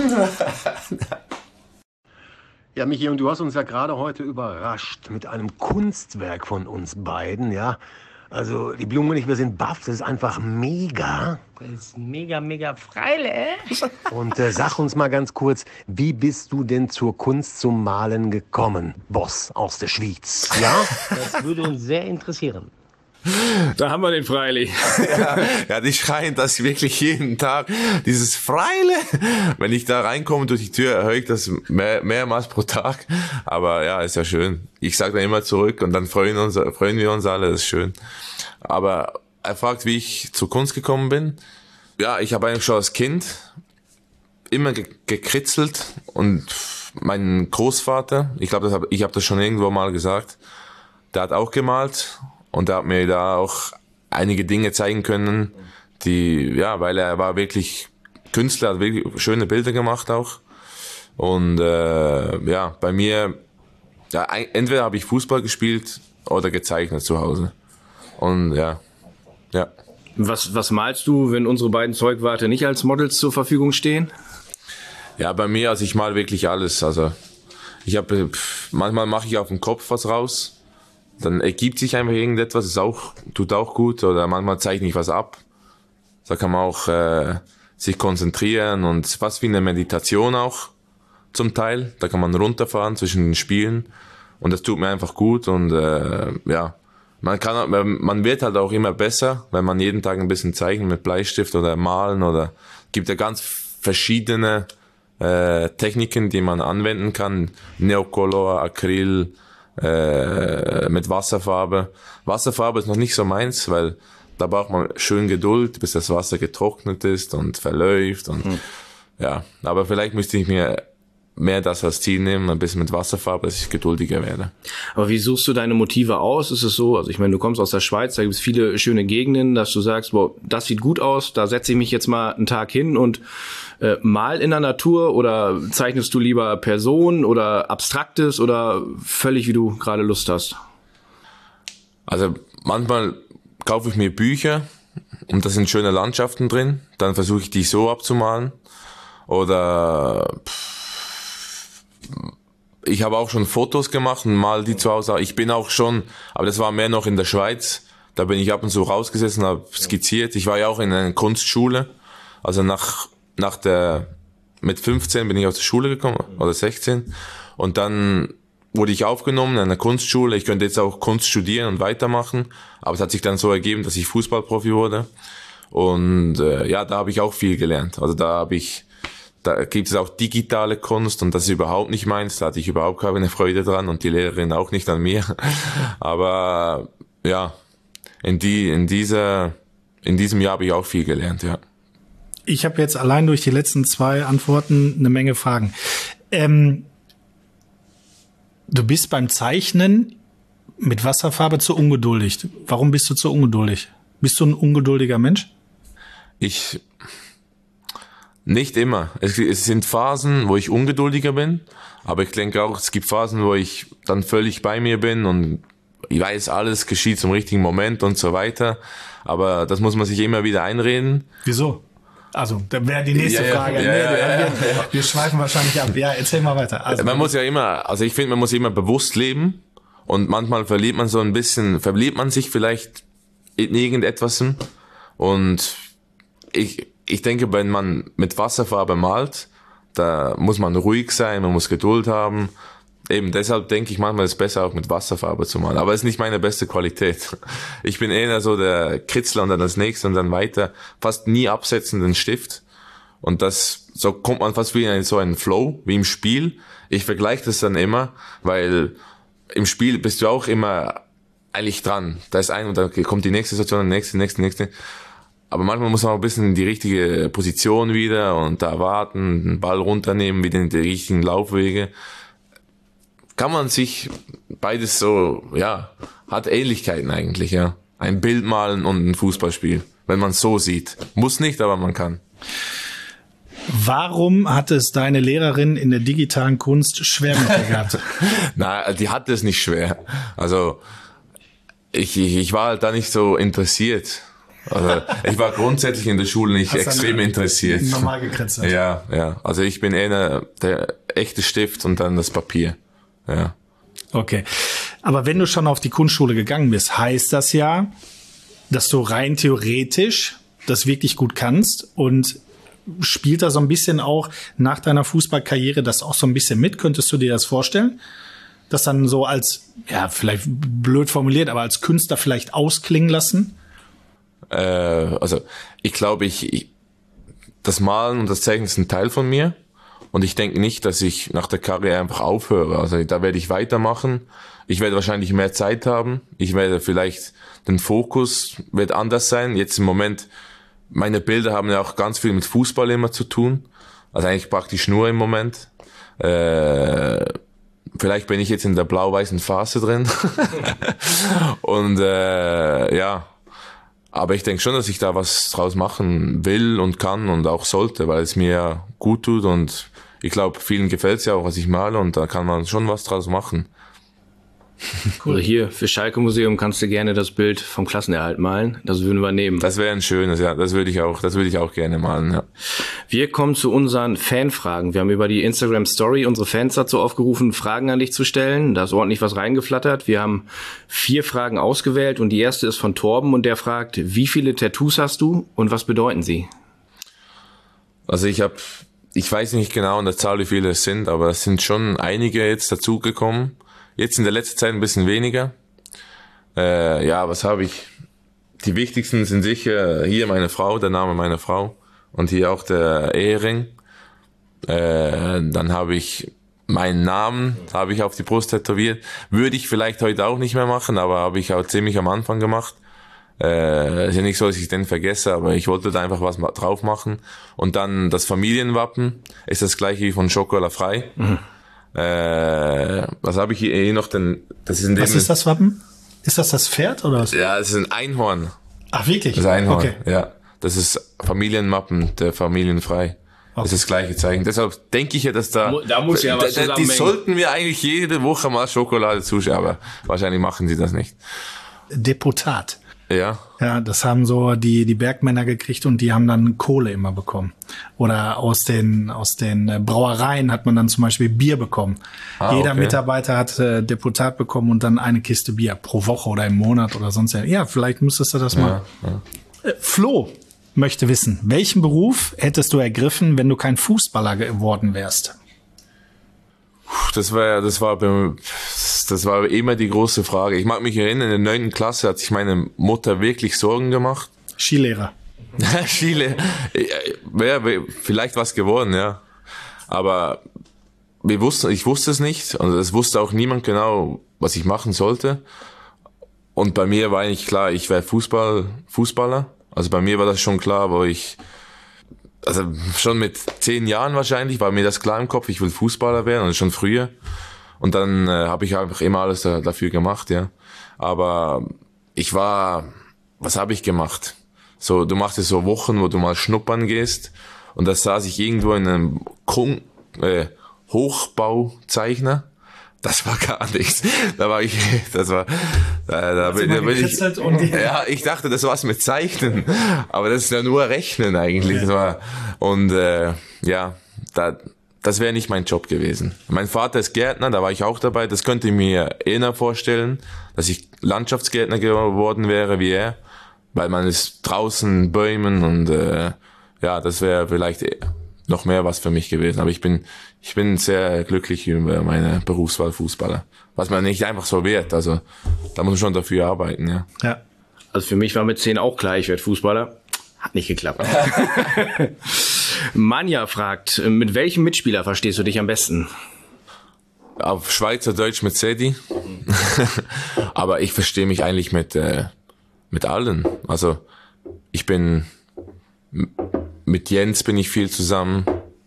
Ja, Michi, und du hast uns ja gerade heute überrascht mit einem Kunstwerk von uns beiden, ja. Also, die Blume und ich, wir sind baff, das ist einfach mega. Das ist mega, mega freile, Und sag uns mal ganz kurz, wie bist du denn zur Kunst zum Malen gekommen, Boss aus der Schweiz, ja? Das würde uns sehr interessieren. Da haben wir den Freili. Ja, die schreien das wirklich jeden Tag. Dieses Freile. Wenn ich da reinkomme durch die Tür, höre ich das mehrmals pro Tag. Aber ja, ist ja schön. Ich sage dann immer zurück und dann freuen wir uns alle. Das ist schön. Aber er fragt, wie ich zur Kunst gekommen bin. Ja, ich habe eigentlich schon als Kind immer gekritzelt und mein Großvater, ich glaube, ich habe das schon irgendwo mal gesagt, der hat auch gemalt. Und er hat mir da auch einige Dinge zeigen können, weil er war wirklich Künstler, hat wirklich schöne Bilder gemacht auch. Und bei mir, entweder habe ich Fußball gespielt oder gezeichnet zu Hause. Und ja. Was malst du, wenn unsere beiden Zeugwarte nicht als Models zur Verfügung stehen? Ja, bei mir, also ich mal wirklich alles. Also manchmal mache ich auf dem Kopf was raus. Dann ergibt sich einfach irgendetwas, tut auch gut, oder manchmal zeichne ich was ab. Da kann man auch sich konzentrieren und fast wie eine Meditation auch zum Teil. Da kann man runterfahren zwischen den Spielen und das tut mir einfach gut und man wird halt auch immer besser, wenn man jeden Tag ein bisschen zeichnet mit Bleistift oder malen oder gibt ja ganz verschiedene Techniken, die man anwenden kann. Neocolor, Acryl, mit Wasserfarbe. Wasserfarbe ist noch nicht so meins, weil da braucht man schön Geduld, bis das Wasser getrocknet ist und verläuft und ja, aber vielleicht müsste ich mir mehr das als Ziel nehmen, ein bisschen mit Wasserfarbe, dass ich geduldiger werde. Aber wie suchst du deine Motive aus? Ist es so, also ich meine, du kommst aus der Schweiz, da gibt es viele schöne Gegenden, dass du sagst, boah, das sieht gut aus, da setze ich mich jetzt mal einen Tag hin und mal in der Natur, oder zeichnest du lieber Personen oder Abstraktes oder völlig wie du gerade Lust hast? Also manchmal kaufe ich mir Bücher und da sind schöne Landschaften drin, dann versuche ich die so abzumalen. Oder ich habe auch schon Fotos gemacht und mal die zu Hause. Ich bin auch schon, aber das war mehr noch in der Schweiz, da bin ich ab und zu rausgesessen, habe skizziert. Ich war ja auch in einer Kunstschule, also mit 15 bin ich aus der Schule gekommen, oder 16, und dann wurde ich aufgenommen in einer Kunstschule. Ich könnte jetzt auch Kunst studieren und weitermachen, aber es hat sich dann so ergeben, dass ich Fußballprofi wurde. Und ja, da habe ich auch viel gelernt. Also da gibt es auch digitale Kunst und das ist überhaupt nicht meins. Da hatte ich überhaupt keine Freude dran und die Lehrerin auch nicht an mir. Aber ja, in diesem Jahr habe ich auch viel gelernt, ja. Ich habe jetzt allein durch die letzten 2 Antworten eine Menge Fragen. Du bist beim Zeichnen mit Wasserfarbe zu ungeduldig. Warum bist du zu ungeduldig? Bist du ein ungeduldiger Mensch? Nicht immer. Es sind Phasen, wo ich ungeduldiger bin, aber ich denke auch, es gibt Phasen, wo ich dann völlig bei mir bin und ich weiß, alles geschieht zum richtigen Moment und so weiter, aber das muss man sich immer wieder einreden. Wieso? Also, da wäre die nächste Frage. Wir schweifen wahrscheinlich ab. Ja, erzähl mal weiter. Also, ich finde, man muss immer bewusst leben und manchmal verliert man sich vielleicht in irgendetwas und ich denke, wenn man mit Wasserfarbe malt, da muss man ruhig sein, man muss Geduld haben. Eben deshalb denke ich manchmal, ist es besser auch mit Wasserfarbe zu malen. Aber es ist nicht meine beste Qualität. Ich bin eher so der Kritzler und dann das nächste und dann weiter. Fast nie absetzen den Stift. Und so kommt man fast wie in so einen Flow, wie im Spiel. Ich vergleiche das dann immer, weil im Spiel bist du auch immer eigentlich dran. Da ist und dann kommt die nächste Situation, die nächste. Aber manchmal muss man auch ein bisschen in die richtige Position wieder und da warten, den Ball runternehmen, wieder in die richtigen Laufwege. Kann man sich beides so, ja, hat Ähnlichkeiten eigentlich, ja. Ein Bild malen und ein Fußballspiel, wenn man es so sieht. Muss nicht, aber man kann. Warum hat es deine Lehrerin in der digitalen Kunst schwer mit dir gehabt? Na, die hatte es nicht schwer. Also, ich war halt da nicht so interessiert. Also, ich war grundsätzlich in der Schule nicht extrem interessiert. Normal gekritzelt. Ja. Also ich bin eher der echte Stift und dann das Papier. Ja. Okay. Aber wenn du schon auf die Kunstschule gegangen bist, heißt das ja, dass du rein theoretisch das wirklich gut kannst, und spielt da so ein bisschen auch nach deiner Fußballkarriere das auch so ein bisschen mit? Könntest du dir das vorstellen? Das dann so als, ja, vielleicht blöd formuliert, aber als Künstler vielleicht ausklingen lassen? Also ich glaube, das Malen und das Zeichnen ist ein Teil von mir. Und ich denke nicht, dass ich nach der Karriere einfach aufhöre. Also da werde ich weitermachen. Ich werde wahrscheinlich mehr Zeit haben. Ich werde vielleicht, den Fokus wird anders sein. Jetzt im Moment, meine Bilder haben ja auch ganz viel mit Fußball immer zu tun. Also eigentlich praktisch nur im Moment. Vielleicht bin ich jetzt in der blau-weißen Phase drin. Und ja, aber ich denke schon, dass ich da was draus machen will und kann und auch sollte, weil es mir gut tut und ich glaube, vielen gefällt es ja auch, was ich male, und da kann man schon was draus machen. Cool. Also hier für Schalke Museum kannst du gerne das Bild vom Klassenerhalt malen. Das würden wir nehmen. Das wäre ein schönes, ja. Das würde ich auch gerne malen, ja. Wir kommen zu unseren Fanfragen. Wir haben über die Instagram Story unsere Fans dazu aufgerufen, Fragen an dich zu stellen. Da ist ordentlich was reingeflattert. Wir haben 4 Fragen ausgewählt und die erste ist von Torben und der fragt, wie viele Tattoos hast du und was bedeuten sie? Also ich weiß nicht genau an der Zahl, wie viele es sind, aber es sind schon einige jetzt dazugekommen. Jetzt in der letzten Zeit ein bisschen weniger. Was habe ich? Die wichtigsten sind sicher hier meine Frau, der Name meiner Frau und hier auch der Ehering. Dann habe ich meinen Namen, habe ich auf die Brust tätowiert. Würde ich vielleicht heute auch nicht mehr machen, aber habe ich auch ziemlich am Anfang gemacht. Ist ja nicht so, dass ich den vergesse, aber ich wollte da einfach was drauf machen. Und dann das Familienwappen ist das gleiche wie von Chocolat frei. Was habe ich hier noch denn? Was ist das Wappen? Ist das Pferd oder was? Ja, es ist ein Einhorn. Ach, wirklich? Das ist ein Einhorn, okay. ja. Das ist Familienwappen der Familienfrei. Okay. Das ist das gleiche Zeichen. Deshalb denke ich ja, dass da muss ja was die sollten wir eigentlich jede Woche mal Schokolade zuschauen, aber wahrscheinlich machen sie das nicht. Deputat. Ja. Ja, das haben so die Bergmänner gekriegt und die haben dann Kohle immer bekommen. Oder aus den Brauereien hat man dann zum Beispiel Bier bekommen. Jeder Mitarbeiter hat Deputat bekommen und dann eine Kiste Bier pro Woche oder im Monat oder sonst. Ja, vielleicht müsstest du das mal. Ja. Flo möchte wissen, welchen Beruf hättest du ergriffen, wenn du kein Fußballer geworden wärst? Das war immer die große Frage. Ich mag mich erinnern, in der 9. Klasse hat sich meine Mutter wirklich Sorgen gemacht. Skilehrer. Skilehrer. Wäre vielleicht was geworden, ja. Aber ich wusste es nicht und es wusste auch niemand genau, was ich machen sollte. Und bei mir war eigentlich klar, ich wäre Fußballer. Also bei mir war das schon klar, also schon mit 10 Jahren wahrscheinlich war mir das klar im Kopf, ich will Fußballer werden und schon früher. Und dann habe ich einfach immer alles dafür gemacht, ja. Aber was habe ich gemacht? So, du machst so Wochen, wo du mal schnuppern gehst und da saß ich irgendwo in einem Hochbauzeichner. Das war gar nichts. Ich dachte, das war's mit Zeichnen, aber das ist ja nur Rechnen eigentlich. Das wäre nicht mein Job gewesen. Mein Vater ist Gärtner, da war ich auch dabei. Das könnte ich mir eher vorstellen, dass ich Landschaftsgärtner geworden wäre wie er, weil man ist draußen, Bäumen und das wäre vielleicht noch mehr was für mich gewesen. Aber ich bin sehr glücklich über meine Berufswahl Fußballer. Was man nicht einfach so wird. Also da muss man schon dafür arbeiten, ja. Ja. Also für mich war mit 10 auch klar, ich werde Fußballer. Hat nicht geklappt. Manja fragt, mit welchem Mitspieler verstehst du dich am besten? Auf Schweizerdeutsch mit Sedi. Aber ich verstehe mich eigentlich mit allen. Also mit Jens bin ich viel zusammen.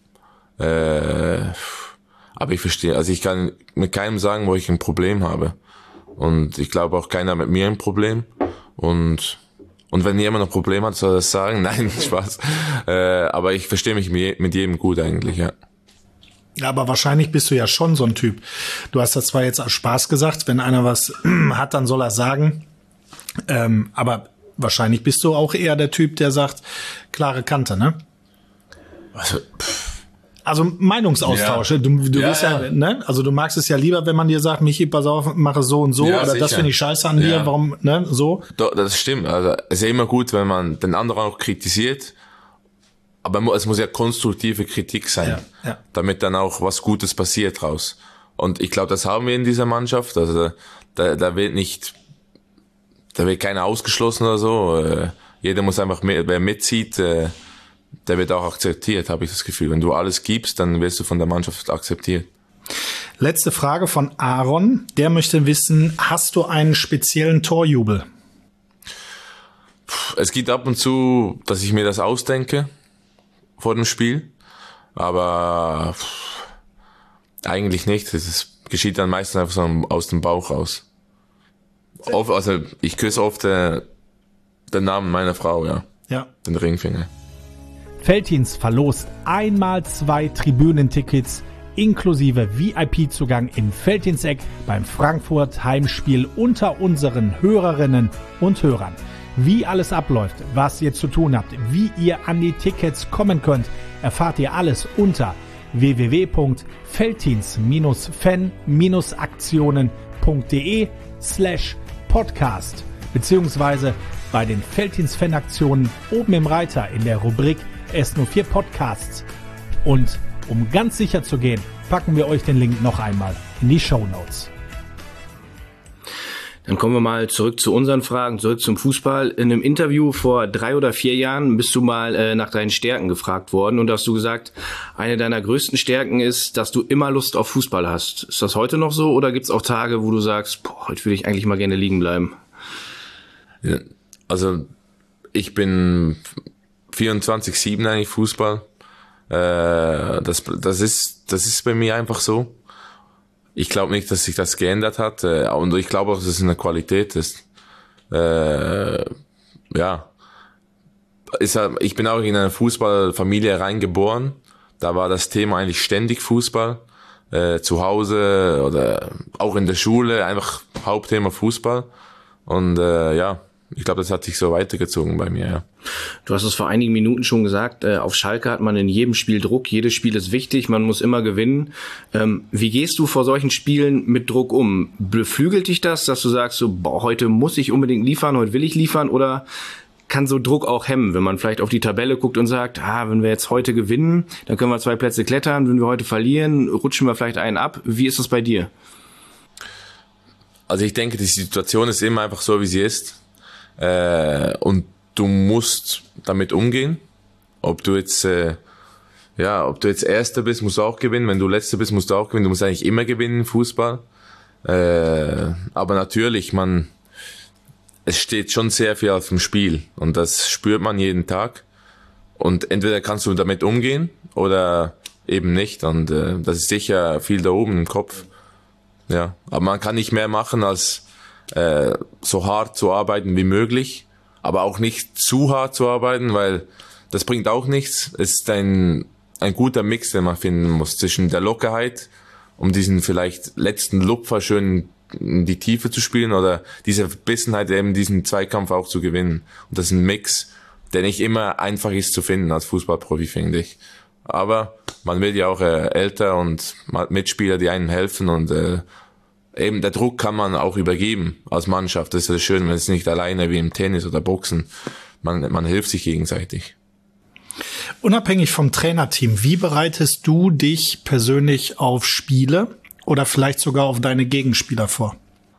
Aber ich verstehe, also ich kann mit keinem sagen, wo ich ein Problem habe. Und ich glaube auch keiner mit mir ein Problem. Und wenn jemand ein Problem hat, soll er das sagen. Nein, Spaß. Aber ich verstehe mich mit jedem gut eigentlich, ja. Ja, aber wahrscheinlich bist du ja schon so ein Typ. Du hast das zwar jetzt als Spaß gesagt, wenn einer was hat, dann soll er sagen. Aber wahrscheinlich bist du auch eher der Typ, der sagt, klare Kante, ne? Also Meinungsaustausch. Ja. Du bist ja, ne? Also du magst es ja lieber, wenn man dir sagt, Michi, pass auf, mache so und so, ja, oder sicher. Das finde ich scheiße an dir, warum, ne, so. Doch, das stimmt. Also es ist ja immer gut, wenn man den anderen auch kritisiert, aber es muss ja konstruktive Kritik sein, damit dann auch was Gutes passiert draus. Und ich glaube, das haben wir in dieser Mannschaft. Also da wird keiner ausgeschlossen oder so. Jeder muss einfach, wer mitzieht, der wird auch akzeptiert, habe ich das Gefühl. Wenn du alles gibst, dann wirst du von der Mannschaft akzeptiert. Letzte Frage von Aaron. Der möchte wissen, hast du einen speziellen Torjubel? Es gibt ab und zu, dass ich mir das ausdenke vor dem Spiel. Aber eigentlich nicht. Das geschieht dann meistens einfach so aus dem Bauch raus. Also ich küsse oft den Namen meiner Frau, ja. Den Ringfinger. Veltins verlost einmal 2 Tribünentickets inklusive VIP-Zugang in Veltinseck beim Frankfurt Heimspiel unter unseren Hörerinnen und Hörern. Wie alles abläuft, was ihr zu tun habt, wie ihr an die Tickets kommen könnt, erfahrt ihr alles unter www.veltins-fan-aktionen.de/podcast beziehungsweise bei den Veltins Fanaktionen oben im Reiter in der Rubrik S04 Podcasts. Und um ganz sicher zu gehen, packen wir euch den Link noch einmal in die Shownotes. Dann kommen wir mal zurück zu unseren Fragen, zurück zum Fußball. In einem Interview vor 3 oder 4 Jahren bist du mal nach deinen Stärken gefragt worden und hast du gesagt, eine deiner größten Stärken ist, dass du immer Lust auf Fußball hast. Ist das heute noch so oder gibt es auch Tage, wo du sagst, boah, heute würde ich eigentlich mal gerne liegen bleiben? Ja, also ich bin 24/7 eigentlich Fußball. Das ist bei mir einfach so. Ich glaube nicht, dass sich das geändert hat. Und ich glaube auch, dass es eine Qualität ist. Ich bin auch in eine Fußballfamilie reingeboren. Da war das Thema eigentlich ständig Fußball. Zu Hause oder auch in der Schule einfach Hauptthema Fußball. Und ich glaube, das hat sich so weitergezogen bei mir, ja. Du hast es vor einigen Minuten schon gesagt, auf Schalke hat man in jedem Spiel Druck, jedes Spiel ist wichtig, man muss immer gewinnen. Wie gehst du vor solchen Spielen mit Druck um? Beflügelt dich das, dass du sagst, so, boah, heute muss ich unbedingt liefern, heute will ich liefern, oder kann so Druck auch hemmen, wenn man vielleicht auf die Tabelle guckt und sagt, wenn wir jetzt heute gewinnen, dann können wir 2 Plätze klettern, wenn wir heute verlieren, rutschen wir vielleicht einen ab. Wie ist das bei dir? Also ich denke, die Situation ist immer einfach so, wie sie ist. Und du musst damit umgehen. Ob du jetzt Erster bist, musst du auch gewinnen. Wenn du Letzter bist, musst du auch gewinnen. Du musst eigentlich immer gewinnen im Fußball. Aber natürlich, es steht schon sehr viel auf dem Spiel. Und das spürt man jeden Tag. Und entweder kannst du damit umgehen oder eben nicht. Und das ist sicher viel da oben im Kopf. Ja, aber man kann nicht mehr machen als so hart zu arbeiten wie möglich, aber auch nicht zu hart zu arbeiten, weil das bringt auch nichts. Es ist ein guter Mix, den man finden muss zwischen der Lockerheit, um diesen vielleicht letzten Lupfer schön in die Tiefe zu spielen, oder diese Verbissenheit, eben diesen Zweikampf auch zu gewinnen. Und das ist ein Mix, der nicht immer einfach ist zu finden als Fußballprofi, finde ich. Aber man will ja auch älter und Mitspieler, die einem helfen, und eben der Druck kann man auch übergeben als Mannschaft. Das ist schön, wenn es nicht alleine wie im Tennis oder Boxen. Man hilft sich gegenseitig. Unabhängig vom Trainerteam, wie bereitest du dich persönlich auf Spiele oder vielleicht sogar auf deine Gegenspieler vor?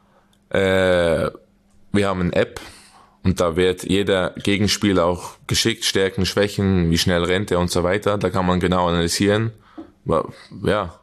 Wir haben eine App und da wird jeder Gegenspieler auch geschickt, Stärken, Schwächen, wie schnell rennt er und so weiter. Da kann man genau analysieren. Ja,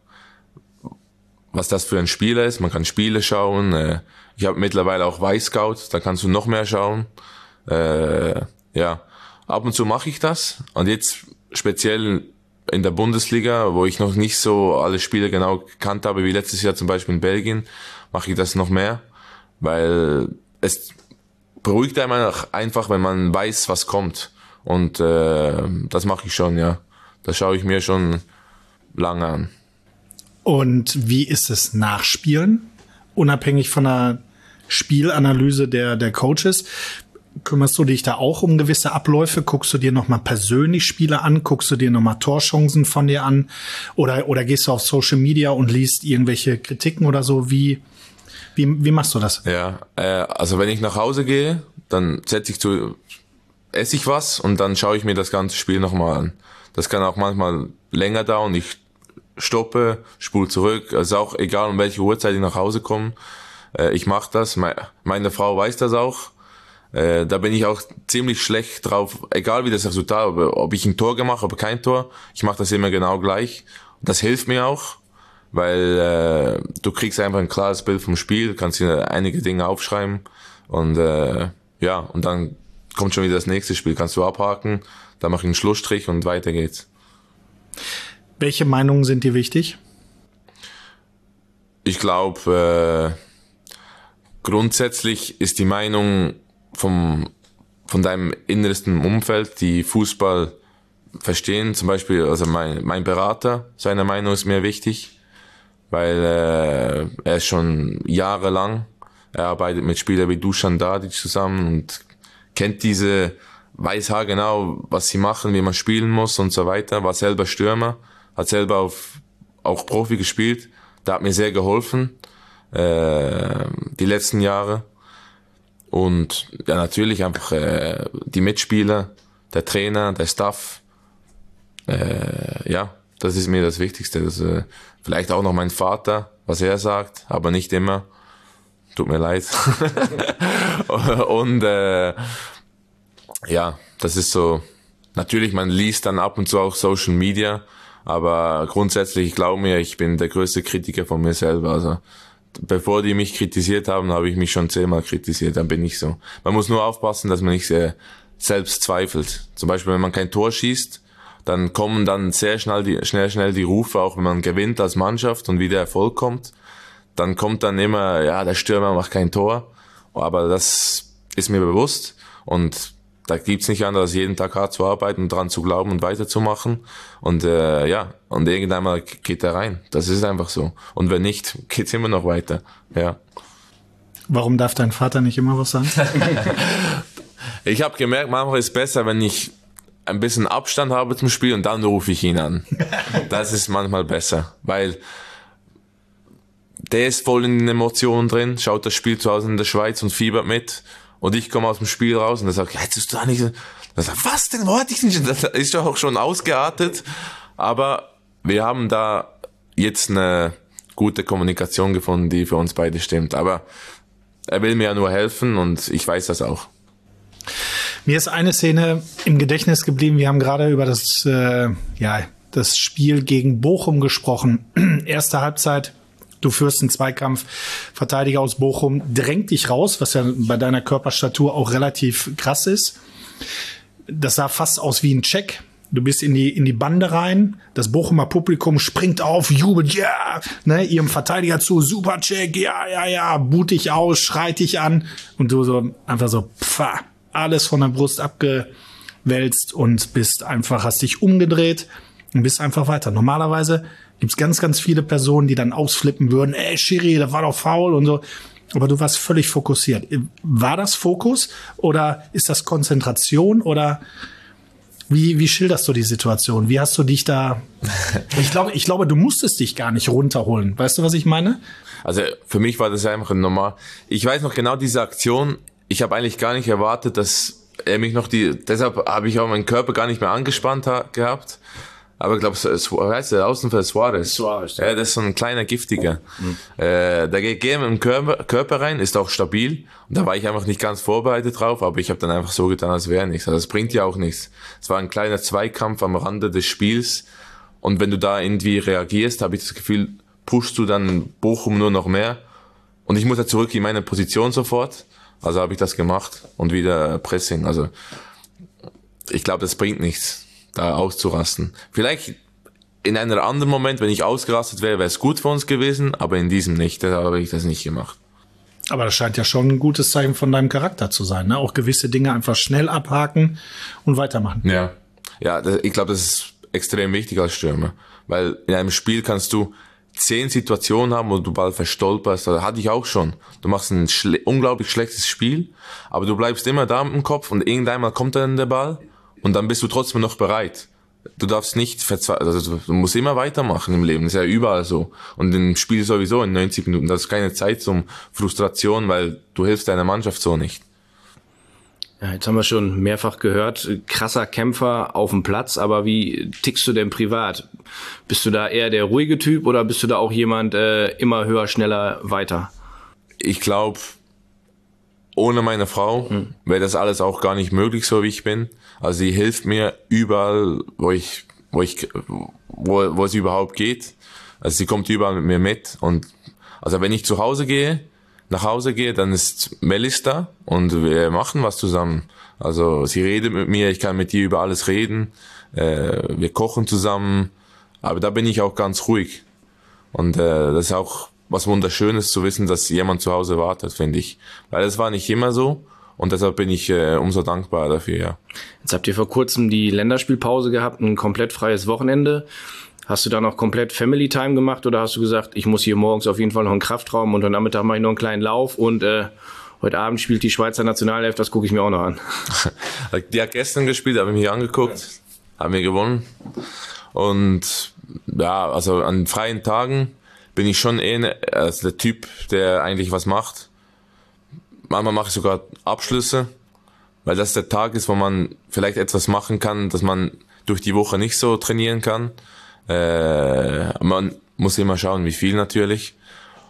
was das für ein Spieler ist. Man kann Spiele schauen. Ich habe mittlerweile auch Weißscout, da kannst du noch mehr schauen. Ab und zu mache ich das. Und jetzt speziell in der Bundesliga, wo ich noch nicht so alle Spiele genau gekannt habe, wie letztes Jahr zum Beispiel in Belgien, mache ich das noch mehr, weil es beruhigt einem einfach, wenn man weiß, was kommt. Und das mache ich schon, ja. Das schaue ich mir schon lange an. Und wie ist es Nachspielen? Unabhängig von der Spielanalyse der Coaches, kümmerst du dich da auch um gewisse Abläufe? Guckst du dir nochmal persönlich Spiele an? Guckst du dir nochmal Torchancen von dir an? Oder gehst du auf Social Media und liest irgendwelche Kritiken oder so? Wie machst du das? Ja, also wenn ich nach Hause gehe, dann esse ich was und dann schaue ich mir das ganze Spiel nochmal an. Das kann auch manchmal länger dauern. Ich stoppe, spule zurück. Also auch egal, um welche Uhrzeit ich nach Hause komme. Ich mache das. Meine Frau weiß das auch. Da bin ich auch ziemlich schlecht drauf, egal wie das Resultat, ob ich ein Tor gemacht habe oder kein Tor. Ich mache das immer genau gleich. Das hilft mir auch, weil du kriegst einfach ein klares Bild vom Spiel, kannst dir einige Dinge aufschreiben und und dann kommt schon wieder das nächste Spiel. Kannst du abhaken, dann mache ich einen Schlussstrich und weiter geht's. Welche Meinungen sind dir wichtig? Ich glaube, grundsätzlich ist die Meinung von deinem innersten Umfeld, die Fußball verstehen, zum Beispiel, also mein Berater, seine Meinung ist mir wichtig, weil er ist schon jahrelang, er arbeitet mit Spielern wie Dusan Tadic zusammen und weiß genau, was sie machen, wie man spielen muss und so weiter, war selber Stürmer, hat selber auch Profi gespielt, der hat mir sehr geholfen, die letzten Jahre. Und ja, natürlich einfach die Mitspieler, der Trainer, der Staff, das ist mir das Wichtigste. Das, vielleicht auch noch mein Vater, was er sagt, aber nicht immer. tut mir leid. Und ja, das ist so, natürlich, man liest dann ab und zu auch Social Media, aber grundsätzlich, ich glaube mir, ich bin der größte Kritiker von mir selber. Also bevor die mich kritisiert haben, habe ich mich schon 10-mal kritisiert, dann bin ich so. Man muss nur aufpassen, dass man nicht selbst zweifelt. Zum Beispiel, wenn man kein Tor schießt, dann kommen dann sehr schnell die Rufe, auch wenn man gewinnt als Mannschaft und wieder Erfolg kommt. Dann kommt dann immer, ja, der Stürmer macht kein Tor. Aber das ist mir bewusst und da gibt's nicht anders, als jeden Tag hart zu arbeiten und dran zu glauben und weiterzumachen. Und ja, und irgendwann mal geht er rein. Das ist einfach so. Und wenn nicht, geht's immer noch weiter. Ja. Warum darf dein Vater nicht immer was sagen? Ich habe gemerkt, manchmal ist es besser, wenn ich ein bisschen Abstand habe zum Spiel und dann rufe ich ihn an. Das ist manchmal besser, weil der ist voll in den Emotionen drin, schaut das Spiel zu Hause in der Schweiz und fiebert mit. Und ich komme aus dem Spiel raus und er sagt, ja, jetzt ist du da nicht. Er sagt, was denn? Wo hatte ich nicht? Das ist doch auch schon ausgeartet. Aber wir haben da jetzt eine gute Kommunikation gefunden, die für uns beide stimmt. Aber er will mir ja nur helfen und ich weiß das auch. Mir ist eine Szene im Gedächtnis geblieben. Wir haben gerade über das Spiel gegen Bochum gesprochen. Erste Halbzeit. Du führst einen Zweikampf, Verteidiger aus Bochum drängt dich raus, was ja bei deiner Körperstatur auch relativ krass ist. Das sah fast aus wie ein Check. Du bist in die Bande rein, das Bochumer Publikum springt auf, jubelt, ja, ne, ihrem Verteidiger zu, super Check, ja, buht dich aus, schreit dich an und du so einfach so, alles von der Brust abgewälzt und hast dich umgedreht und bist einfach weiter. Normalerweise gibt's ganz, ganz viele Personen, die dann ausflippen würden, Schiri, das war doch faul und so. Aber du warst völlig fokussiert. War das Fokus oder ist das Konzentration oder wie schilderst du die Situation? Wie hast du dich da... Ich glaube, du musstest dich gar nicht runterholen. Weißt du, was ich meine? Also für mich war das einfach normal. Ich weiß noch genau diese Aktion. Ich habe eigentlich gar nicht erwartet, dass er mich deshalb habe ich auch meinen Körper gar nicht mehr angespannt gehabt. Aber ich glaube, heißt der Außenfeld Suarez. Ja, das ist so ein kleiner Giftiger. Da geht er mit dem Körper rein, ist auch stabil. Und da war ich einfach nicht ganz vorbereitet drauf, aber ich habe dann einfach so getan, als wäre nichts. Also das bringt ja auch nichts. Es war ein kleiner Zweikampf am Rande des Spiels. Und wenn du da irgendwie reagierst, habe ich das Gefühl, pushst du dann Bochum nur noch mehr. Und ich muss ja zurück in meine Position sofort. Also habe ich das gemacht und wieder Pressing. Also ich glaube, das bringt nichts, da auszurasten. Vielleicht in einem anderen Moment, wenn ich ausgerastet wäre, wäre es gut für uns gewesen, aber in diesem nicht, da habe ich das nicht gemacht. Aber das scheint ja schon ein gutes Zeichen von deinem Charakter zu sein, ne? Auch gewisse Dinge einfach schnell abhaken und weitermachen. Ja, ich glaube, das ist extrem wichtig als Stürmer, weil in einem Spiel kannst du 10 Situationen haben, wo du Ball verstolperst, das hatte ich auch schon. Du machst ein unglaublich schlechtes Spiel, aber du bleibst immer da mit dem Kopf und irgendeinmal kommt dann der Ball und dann bist du trotzdem noch bereit. Du darfst nicht du musst immer weitermachen im Leben, das ist ja überall so. Und im Spiel sowieso in 90 Minuten, das ist keine Zeit zum Frustration, weil du hilfst deiner Mannschaft so nicht. Ja, jetzt haben wir schon mehrfach gehört, krasser Kämpfer auf dem Platz, aber wie tickst du denn privat? Bist du da eher der ruhige Typ oder bist du da auch jemand immer höher, schneller, weiter? Ich glaube, ohne meine Frau wäre das alles auch gar nicht möglich, so wie ich bin. Also sie hilft mir überall, wo es überhaupt geht. Also sie kommt überall mit mir mit und also wenn ich nach Hause gehe, dann ist Melis da und wir machen was zusammen. Also sie redet mit mir, ich kann mit ihr über alles reden, wir kochen zusammen, aber da bin ich auch ganz ruhig. Und das ist auch was Wunderschönes zu wissen, dass jemand zu Hause wartet, finde ich. Weil das war nicht immer so und deshalb bin ich umso dankbar dafür, ja. Jetzt habt ihr vor kurzem die Länderspielpause gehabt, ein komplett freies Wochenende. Hast du da noch komplett Family Time gemacht oder hast du gesagt, ich muss hier morgens auf jeden Fall noch einen Kraftraum und heute Nachmittag mache ich noch einen kleinen Lauf und heute Abend spielt die Schweizer Nationalelf, das gucke ich mir auch noch an. Die hat gestern gespielt, habe ich mir angeguckt, haben wir gewonnen. Und ja, also an freien Tagen bin ich schon der Typ, der eigentlich was macht. Manchmal mache ich sogar Abschlüsse, weil das der Tag ist, wo man vielleicht etwas machen kann, dass man durch die Woche nicht so trainieren kann. Man muss immer schauen, wie viel natürlich.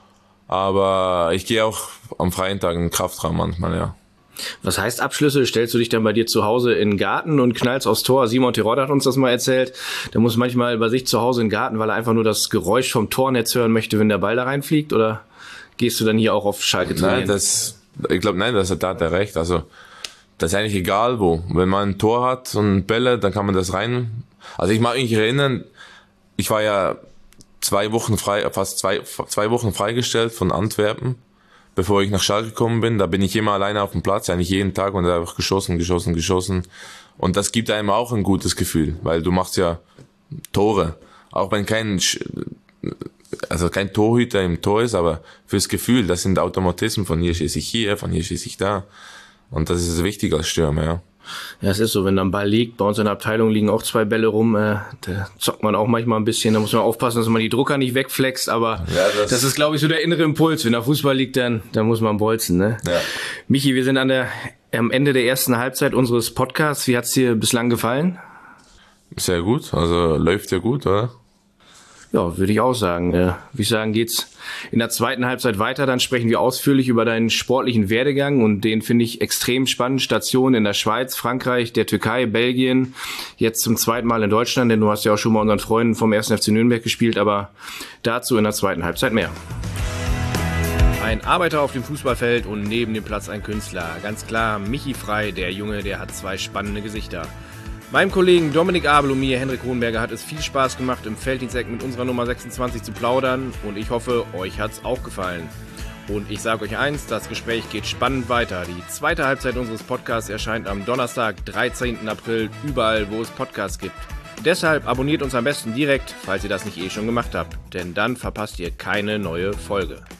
Aber ich gehe auch am freien Tag in den Kraftraum manchmal, ja. Was heißt Abschlüsse? Stellst du dich dann bei dir zu Hause in den Garten und knallst aufs Tor? Simon Terodde hat uns das mal erzählt. Der muss manchmal bei sich zu Hause in den Garten, weil er einfach nur das Geräusch vom Tornetz hören möchte, wenn der Ball da reinfliegt? Oder gehst du dann hier auch auf Schalke trainieren? Nein, da hat er recht. Also, das ist eigentlich egal wo. Wenn man ein Tor hat und Bälle, dann kann man das rein. Also ich mag mich erinnern, ich war ja 2 Wochen fast zwei Wochen freigestellt von Antwerpen, bevor ich nach Schalke gekommen bin. Da bin ich immer alleine auf dem Platz, eigentlich jeden Tag, und da habe ich geschossen. Und das gibt einem auch ein gutes Gefühl, weil du machst ja Tore. Auch wenn kein Torhüter im Tor ist, aber fürs Gefühl, das sind Automatismen. Von hier schieße ich hier, von hier schieße ich da. Und das ist wichtig als Stürmer, ja. Ja, es ist so, wenn da ein Ball liegt, bei uns in der Abteilung liegen auch 2 Bälle rum, da zockt man auch manchmal ein bisschen, da muss man aufpassen, dass man die Drucker nicht wegflext, aber ja, das ist, glaube ich, so der innere Impuls. Wenn der Fußball liegt, dann muss man bolzen, ne? Ja. Michi, wir sind am Ende der ersten Halbzeit unseres Podcasts. Wie hat's dir bislang gefallen? Sehr gut, also läuft ja gut, oder? Ja, würde ich auch sagen. Würde ich sagen, geht's in der zweiten Halbzeit weiter. Dann sprechen wir ausführlich über deinen sportlichen Werdegang, und den finde ich extrem spannend. Stationen in der Schweiz, Frankreich, der Türkei, Belgien, jetzt zum 2. Mal in Deutschland, denn du hast ja auch schon mal unseren Freunden vom 1. FC Nürnberg gespielt, aber dazu in der zweiten Halbzeit mehr. Ein Arbeiter auf dem Fußballfeld und neben dem Platz ein Künstler. Ganz klar, Michi Frei, der Junge, der hat 2 spannende Gesichter. Meinem Kollegen Dominik Abel und mir, Hendrik Kronenberger, hat es viel Spaß gemacht, im Felddiensteck mit unserer Nummer 26 zu plaudern, und ich hoffe, euch hat's auch gefallen. Und ich sage euch eins, das Gespräch geht spannend weiter. Die zweite Halbzeit unseres Podcasts erscheint am Donnerstag, 13. April, überall, wo es Podcasts gibt. Deshalb abonniert uns am besten direkt, falls ihr das nicht schon gemacht habt, denn dann verpasst ihr keine neue Folge.